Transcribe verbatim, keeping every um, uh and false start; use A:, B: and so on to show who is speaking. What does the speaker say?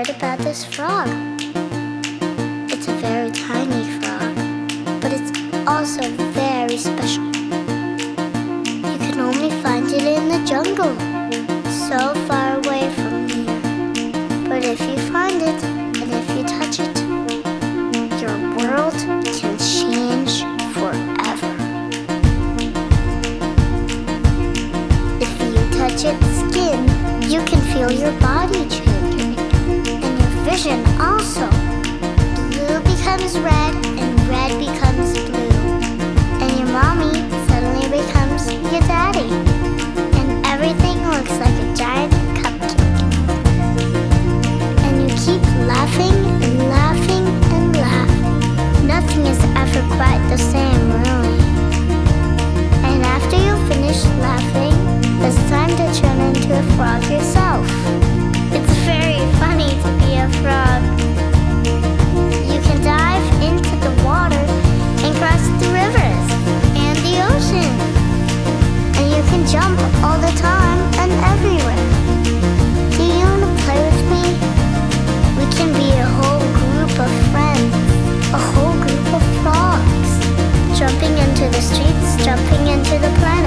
A: heard about this frog. It's a very tiny frog, but it's also very special. You can only find it in the jungle, so far away from here. But if you find it, and if you touch it, your world can change forever. If you touch its skin, you can feel your body changing, and your vision also. Blue becomes red, and red becomes blue, and your mommy suddenly becomes your daddy, and everything looks like a giant cupcake. And you keep laughing and laughing and laughing. Nothing is ever quite the same, really. And after you finish laughing, it's time to turn into a frog yourself. It's very funny to be a frog. You can dive into the water and cross the rivers and the ocean. And you can jump all the time and everywhere. Do you want to play with me? We can be a whole group of friends, a whole group of frogs, jumping into the streets, jumping into the planets.